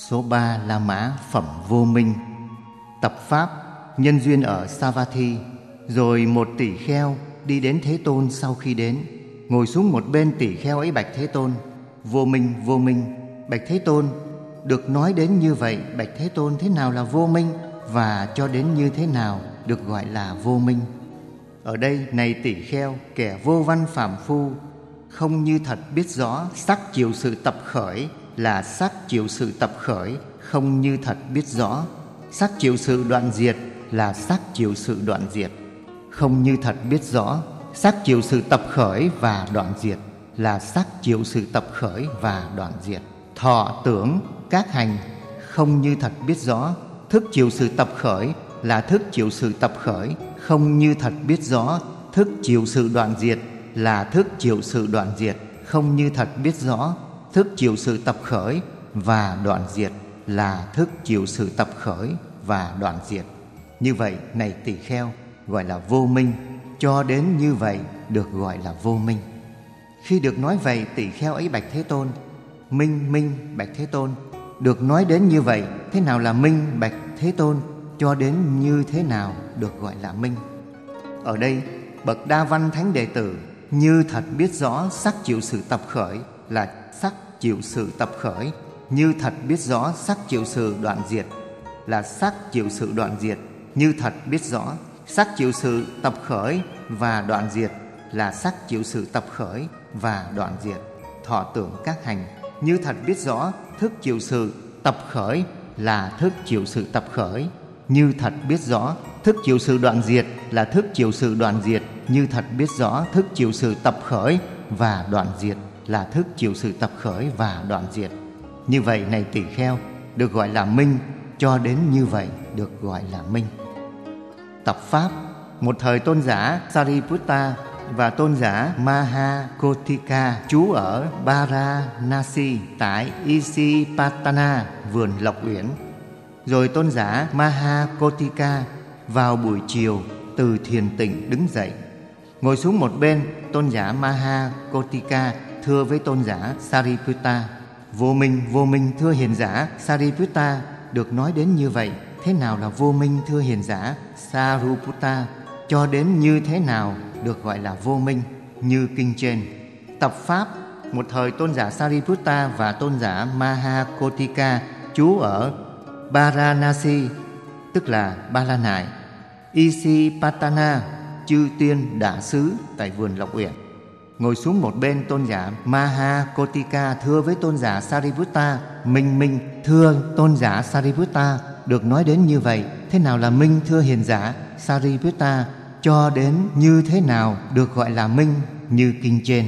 Số 3 La Mã phẩm vô minh. Tập pháp nhân duyên ở Savatthi. Rồi một tỷ kheo đi đến Thế Tôn. Sau khi đến, ngồi xuống một bên, tỷ kheo ấy bạch Thế Tôn: Vô minh, vô minh. Bạch Thế Tôn, được nói đến như vậy, bạch Thế Tôn, thế nào là vô minh, và cho đến như thế nào được gọi là vô minh? Ở đây, này tỷ kheo, kẻ vô văn phàm phu không như thật biết rõ sắc chịu sự tập khởi là sắc chịu sự tập khởi, không như thật biết rõ sắc chịu sự đoạn diệt là sắc chịu sự đoạn diệt, không như thật biết rõ sắc chịu sự tập khởi và đoạn diệt là sắc chịu sự tập khởi và đoạn diệt. Thọ tưởng các hành không như thật biết rõ thức chịu sự tập khởi là thức chịu sự tập khởi, không như thật biết rõ thức chịu sự đoạn diệt là thức chịu sự đoạn diệt, không như thật biết rõ thức chịu sự tập khởi và đoạn diệt là thức chịu sự tập khởi và đoạn diệt. Như vậy, này tỳ kheo, gọi là vô minh. Cho đến như vậy được gọi là vô minh. Khi được nói vậy, tỷ kheo ấy bạch Thế Tôn: Minh, minh. Bạch Thế Tôn, được nói đến như vậy, thế nào là minh? Bạch Thế Tôn, cho đến như thế nào được gọi là minh? Ở đây, bậc đa văn thánh đệ tử như thật biết rõ sắc chịu sự tập khởi là sắc chịu sự tập khởi, như thật biết rõ sắc chịu sự đoạn diệt là sắc chịu sự đoạn diệt, như thật biết rõ sắc chịu sự tập khởi và đoạn diệt là sắc chịu sự tập khởi và đoạn diệt. Thọ tưởng các hành như thật biết rõ thức chịu sự tập khởi là thức chịu sự tập khởi, như thật biết rõ thức chịu sự đoạn diệt là thức chịu sự đoạn diệt, như thật biết rõ thức chịu sự tập khởi và đoạn diệt là thức chịu sự tập khởi và đoạn diệt. Như vậy, này tỷ kheo, được gọi là minh. Cho đến như vậy được gọi là minh. Tập pháp. Một thời tôn giả Sariputta và tôn giả Mahakotika trú ở Varanasi tại Isipatana, vườn Lộc Uyển. Rồi tôn giả Mahakotika vào buổi chiều từ thiền tịnh đứng dậy, ngồi xuống một bên. Tôn giả Mahakotika thưa với tôn giả Sariputta: Vô minh, vô minh, thưa hiền giả Sariputta, được nói đến như vậy, thế nào là vô minh, thưa hiền giả Sariputta? Cho đến như thế nào được gọi là vô minh? Như kinh trên. Tập pháp. Một thời tôn giả Sariputta và tôn giả Mahakotika trú ở Varanasi, tức là Ba La Nại, Isipatana, chư tiên đả xứ tại vườn Lộc Uyển. Ngồi xuống một bên, tôn giả Mahakotika thưa với tôn giả Sariputta: Minh, minh, thưa tôn giả Sariputta, được nói đến như vậy, thế nào là minh, thưa hiền giả Sariputta? Cho đến như thế nào được gọi là minh? Như kinh trên.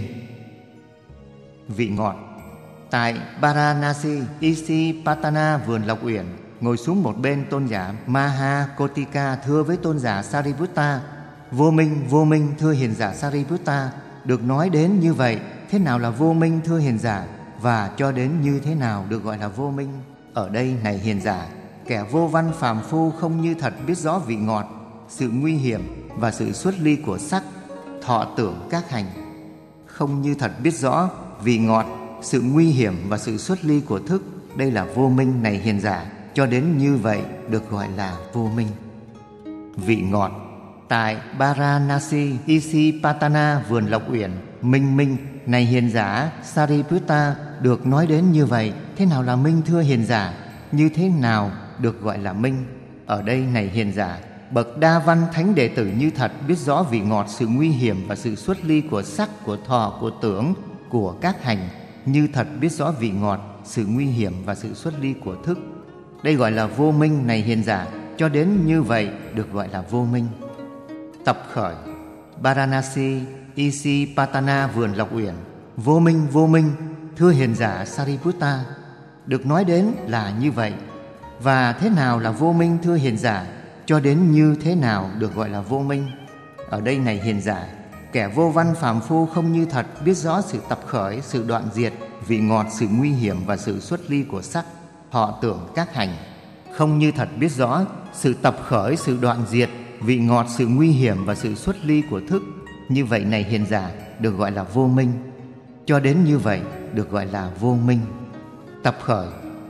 Vị ngọt. Tại Varanasi, Isipatana, vườn Lộc Uyển, ngồi xuống một bên, tôn giả Mahakotika thưa với tôn giả Sariputta: Vô minh, vô minh, thưa hiền giả Sariputta, được nói đến như vậy, thế nào là vô minh, thưa hiền giả? Và cho đến như thế nào được gọi là vô minh? Ở đây, này hiền giả, kẻ vô văn phàm phu không như thật biết rõ vị ngọt, sự nguy hiểm và sự xuất ly của sắc, thọ tưởng các hành không như thật biết rõ vị ngọt, sự nguy hiểm và sự xuất ly của thức. Đây là vô minh, này hiền giả. Cho đến như vậy được gọi là vô minh. Vị ngọt. Tại Varanasi, Isipatana, vườn Lộc Uyển, minh, minh, này hiền giả Sariputta, được nói đến như vậy, thế nào là minh, thưa hiền giả? Như thế nào được gọi là minh? Ở đây, này hiền giả, bậc đa văn thánh đệ tử như thật biết rõ vị ngọt, sự nguy hiểm và sự xuất ly của sắc, của thọ, của tưởng, của các hành, như thật biết rõ vị ngọt, sự nguy hiểm và sự xuất ly của thức. Đây gọi là vô minh, này hiền giả. Cho đến như vậy được gọi là vô minh. Tập khởi. Varanasi, Isipatana, vườn Lộc Uyển. Vô minh, vô minh, thưa hiền giả Sariputta, được nói đến là như vậy. Và thế nào là vô minh, thưa hiền giả? Cho đến như thế nào được gọi là vô minh? Ở đây, này hiền giả, kẻ vô văn phàm phu không như thật biết rõ sự tập khởi, sự đoạn diệt, vị ngọt, sự nguy hiểm và sự xuất ly của sắc, họ tưởng các hành không như thật biết rõ sự tập khởi, sự đoạn diệt, vị ngọt, sự nguy hiểm và sự xuất ly của thức. Như vậy, này hiền giả, được gọi là vô minh. Cho đến như vậy được gọi là vô minh. Tập khởi.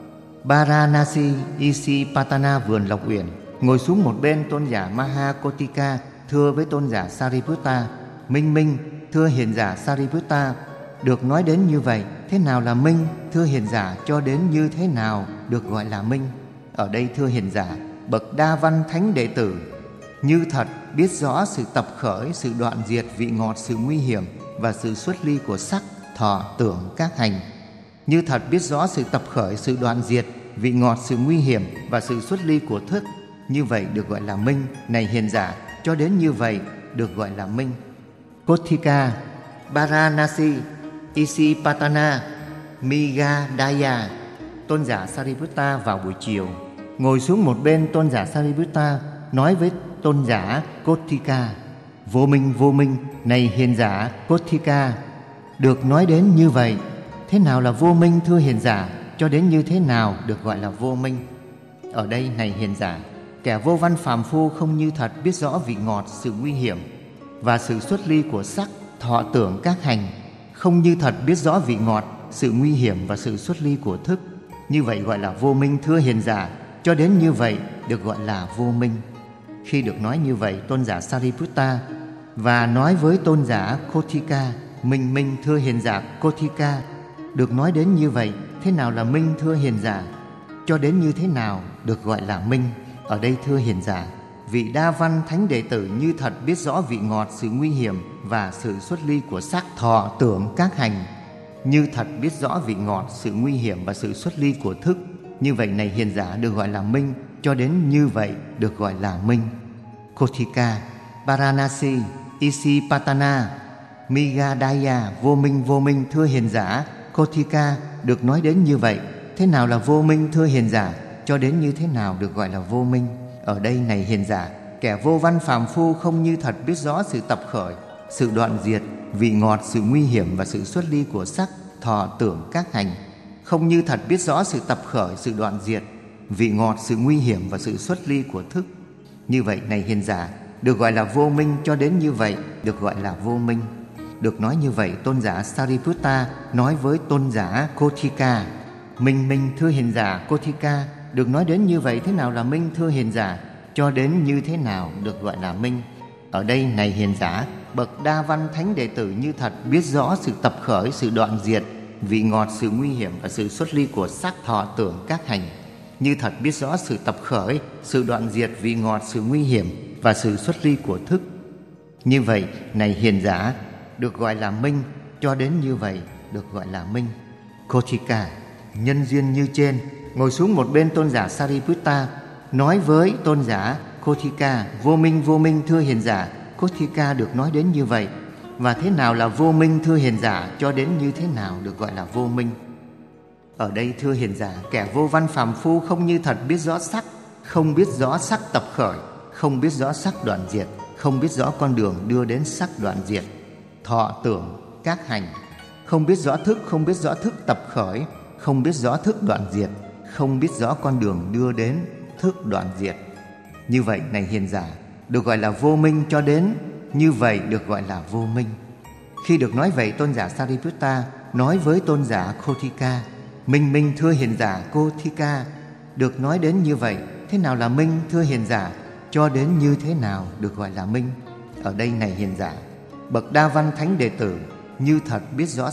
Varanasi Isipatana vườn Lộc Uyển. Ngồi xuống một bên, tôn giả Mahakotika thưa với tôn giả Sariputta: Minh Minh, thưa hiền giả Sariputta, được nói đến như vậy, thế nào là minh? Thưa hiền giả, cho đến như thế nào được gọi là minh? Ở đây thưa hiền giả, bậc đa văn thánh đệ tử như thật biết rõ sự tập khởi, sự đoạn diệt, vị ngọt, sự nguy hiểm và sự xuất ly của sắc, thọ, tưởng, các hành. Như thật biết rõ sự tập khởi, sự đoạn diệt, vị ngọt, sự nguy hiểm và sự xuất ly của thức, như vậy được gọi là minh. Này hiền giả, cho đến như vậy được gọi là minh. Kothika, Varanasi, Isipatana, Migadaya. Tôn giả Sariputta vào buổi chiều. Ngồi xuống một bên, tôn giả Sariputta nói với tôn giả Kothika: Vô minh, vô minh, này hiền giả Kothika, được nói đến như vậy, thế nào là vô minh? Thưa hiền giả, cho đến như thế nào được gọi là vô minh? Ở đây này hiền giả, kẻ vô văn phàm phu không như thật biết rõ vị ngọt, sự nguy hiểm và sự xuất ly của sắc, thọ, tưởng, các hành, không như thật biết rõ vị ngọt, sự nguy hiểm và sự xuất ly của thức, như vậy gọi là vô minh. Thưa hiền giả, cho đến như vậy được gọi là vô minh. Khi được nói như vậy, tôn giả Sariputta và nói với tôn giả Kothika: Minh Minh, thưa hiền giả Kothika, được nói đến như vậy, thế nào là minh? Thưa hiền giả, cho đến như thế nào được gọi là minh? Ở đây thưa hiền giả, vị đa văn thánh đệ tử như thật biết rõ vị ngọt, sự nguy hiểm và sự xuất ly của sắc, thọ, tưởng, các hành, như thật biết rõ vị ngọt, sự nguy hiểm và sự xuất ly của thức, như vậy này hiền giả được gọi là minh, cho đến như vậy được gọi là minh. Kothika, Varanasi, Isipatana, Migadaya. Vô minh, vô minh, thưa hiền giả Kothika, được nói đến như vậy, thế nào là vô minh? Thưa hiền giả, cho đến như thế nào được gọi là vô minh? Ở đây này hiền giả, kẻ vô văn phàm phu không như thật biết rõ sự tập khởi, sự đoạn diệt, vị ngọt, sự nguy hiểm và sự xuất ly của sắc, thọ, tưởng, các hành, không như thật biết rõ sự tập khởi, sự đoạn diệt, vị ngọt, sự nguy hiểm và sự xuất ly của thức, như vậy này hiền giả được gọi là vô minh, cho đến như vậy được gọi là vô minh. Được nói như vậy, tôn giả Sariputta nói với tôn giả Kothika: Minh Minh, thưa hiền giả Kothika, được nói đến như vậy, thế nào là minh? Thưa hiền giả, cho đến như thế nào được gọi là minh? Ở đây này hiền giả, bậc đa văn thánh đệ tử như thật biết rõ sự tập khởi, sự đoạn diệt, vị ngọt, sự nguy hiểm và sự xuất ly của sắc, thọ, tưởng, các hành, như thật biết rõ sự tập khởi, sự đoạn diệt, vị ngọt, sự nguy hiểm và sự xuất ly của thức, như vậy này hiền giả được gọi là minh, cho đến như vậy được gọi là minh. Kothika, nhân duyên như trên. Ngồi xuống một bên, tôn giả Sariputta nói với tôn giả Kothika: Vô minh, vô minh, thưa hiền giả Kothika, được nói đến như vậy, và thế nào là vô minh? Thưa hiền giả, cho đến như thế nào được gọi là vô minh? Ở đây thưa hiền giả, kẻ vô văn phàm phu không như thật biết rõ sắc, không biết rõ sắc tập khởi, không biết rõ sắc đoạn diệt, không biết rõ con đường đưa đến sắc đoạn diệt, thọ, tưởng, các hành, không biết rõ thức, không biết rõ thức tập khởi, không biết rõ thức đoạn diệt, không biết rõ con đường đưa đến thức đoạn diệt, như vậy này hiền giả được gọi là vô minh, cho đến như vậy được gọi là vô minh. Khi được nói vậy, tôn giả Sariputta nói với tôn giả Kothika: Minh Minh, thưa hiền giả Kothika, được nói đến như vậy, thế nào là minh? Thưa hiền giả, cho đến như thế nào được gọi là minh? Ở đây này hiền giả, bậc đa văn thánh đệ tử như thật biết rõ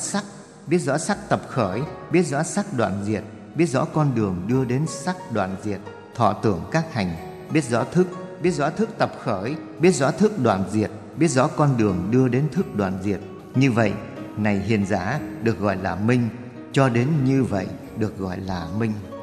sắc tập khởi, biết rõ sắc đoạn diệt, biết rõ con đường đưa đến sắc đoạn diệt, thọ, tưởng, các hành, biết rõ thức tập khởi, biết rõ thức đoạn diệt, biết rõ con đường đưa đến thức đoạn diệt, như vậy này hiền giả được gọi là minh, cho đến như vậy được gọi là minh.